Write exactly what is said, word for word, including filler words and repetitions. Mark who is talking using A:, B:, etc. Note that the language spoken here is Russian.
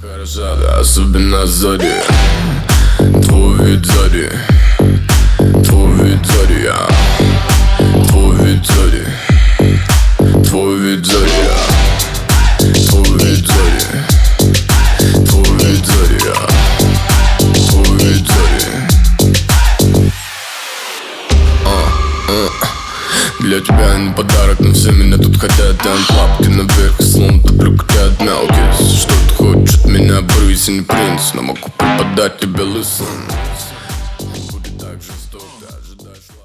A: хороша, да, особенно сзади. Твой вид сзади, твой вид сзади, я. Твой вид сзади, твой вид сзади, я. Твой вид сзади, твой вид сзади, я. Твой вид сзади. А, а. Для тебя не подарок, но все меня тут хотят. Там лапки наверх, словно топлю хотят мелкие. Что ты хочешь от меня, брысь, не принц, но могу преподать тебе лысым.